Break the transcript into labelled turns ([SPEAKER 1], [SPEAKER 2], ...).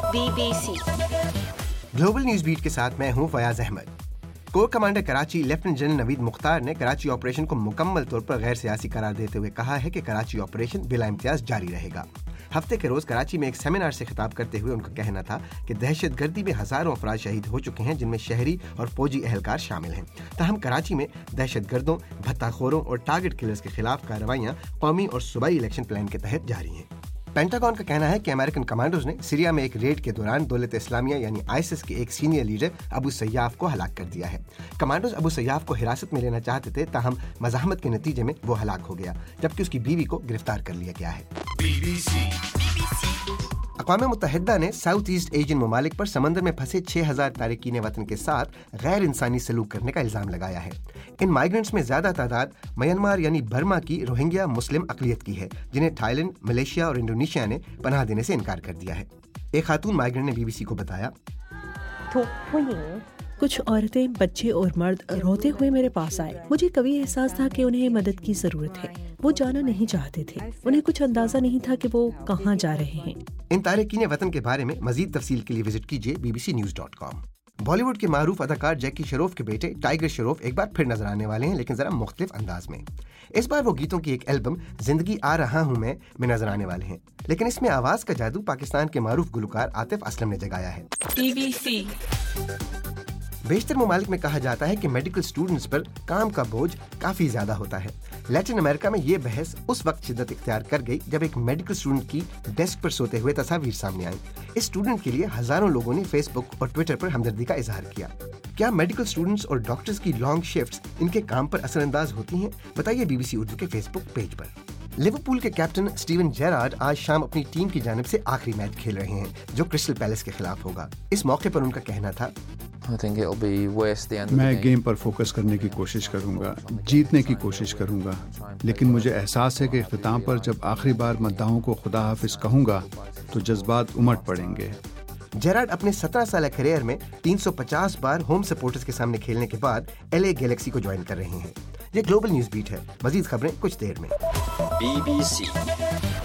[SPEAKER 1] BBC
[SPEAKER 2] global news beat के साथ मैं हूं Fayyaz Ahmed. Corps commander Karachi lieutenant general Naveed Mukhtar ने कराची ऑपरेशन को मुकम्मल तौर पर गैर सियासी करार देते हुए कहा है कि कराची ऑपरेशन बिला इम्तियाज जारी रहेगा। हफ्ते के रोज कराची में एक सेमिनार से खिताब करते हुए उनका कहना था कि दहशतगर्दी में हजारों अफराद शहीद हो चुके हैं, जिनमें शहरी और फौजी एहलकार शामिल हैं। ताहम कराची में दहशतगर्दों, भत्ताखोरों और टारगेट किलर्स के खिलाफ कार्रवाइयां कौमी और सूबाई इलेक्शन प्लान के तहत जारी हैं। पेंटागन का कहना है कि अमेरिकन कमांडोज ने सीरिया में एक रेड के दौरान दौलत इस्लामिया यानी आईएसआईएस के एक सीनियर लीडर अबू सय्याफ को हलाक कर दिया है। कमांडोज अबू सय्याफ को हिरासत में लेना चाहते थे, ताहम मज़ाहमत के नतीजे में वो हलाक हो गया, जबकि उसकी बीवी को गिरफ्तार कर लिया गया है। अक़वाम मुत्तहिदा ने साउथ ईस्ट एशियन ममालिक पर समंदर में फंसे 6000 तारिकीन वतन के साथ गैर इंसानी सलूक करने का इल्जाम लगाया है। इन माइग्रेंट्स में ज्यादा तादाद म्यांमार यानी बर्मा की रोहिंग्या मुस्लिम अक़लियत की है, जिन्हें थाईलैंड, मलेशिया और इंडोनेशिया ने पनाह देने से इनकार कर दिया है। एक खातून माइग्रेंट ने BBC को बताया,
[SPEAKER 3] कुछ औरतें, बच्चे और मर्द रोते हुए मेरे पास आए। मुझे कभी एहसास था कि उन्हें मदद की जरूरत है। वो जाना नहीं चाहते थे, उन्हें कुछ अंदाजा नहीं था कि वो कहाँ जा रहे हैं।
[SPEAKER 2] इन तारिकीन वतन के बारे में मजीद तफसील के लिए विजिट कीजिए bbcnews.com। बॉलीवुड के मारूफ अदाकार जैकी श्रॉफ के बेटे टाइगर श्रॉफ एक बार फिर नजर आने वाले हैं, लेकिन जरा मुख्तलिफ अंदाज में। इस बार वो गीतों की एक एल्बम जिंदगी आ रहा हूँ मैं में नजर आने वाले हैं, लेकिन इसमें आवाज का जादू पाकिस्तान के मारूफ गुलकार आतिफ असलम ने जगाया है।
[SPEAKER 1] BBC
[SPEAKER 2] बेशतर ममालिक में कहा जाता है कि मेडिकल स्टूडेंट्स पर काम का बोझ काफी ज्यादा होता है। लैटिन अमेरिका में ये बहस उस वक्त शिद्दत इख्तियार कर गई जब एक मेडिकल स्टूडेंट की डेस्क पर सोते हुए तस्वीर सामने आई। इस स्टूडेंट के लिए हजारों लोगों ने फेसबुक और ट्विटर पर हमदर्दी का इजहार किया। क्या मेडिकल स्टूडेंट्स और डॉक्टर्स की लॉन्ग शिफ्ट्स इनके काम पर असरअंदाज होती हैं? बताइए BBC उर्दू के फेसबुक पेज पर। लिवरपूल के कैप्टन स्टीवन जेरार्ड आज शाम अपनी टीम की जानिब से आखिरी मैच खेल रहे हैं, जो क्रिस्टल पैलेस के खिलाफ होगा। इस मौके पर उनका कहना था,
[SPEAKER 4] मैं गेम पर फोकस करने की कोशिश करूंगा, जीतने की कोशिश करूंगा, लेकिन मुझे एहसास है कि इख्तिताम पर जब आखिरी बार मद्दाहों को खुदा हाफिज कहूंगा तो जज्बात उमड़ पड़ेंगे।
[SPEAKER 2] जेरार्ड अपने 17 साल करियर में 350 बार होम सपोर्टर्स के सामने खेलने के बाद LA गैलेक्सी को ज्वाइन कर रहे हैं। ये ग्लोबल न्यूज बीट है। मजीद खबरें कुछ देर में।
[SPEAKER 1] BBC